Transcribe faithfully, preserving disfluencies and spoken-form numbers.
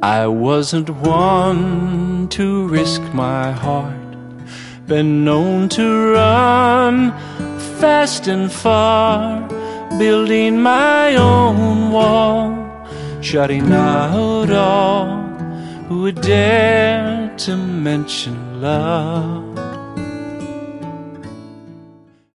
I wasn't one to risk my heart, been known to run fast and far, building my own wall, shutting out all who would dare to mention love.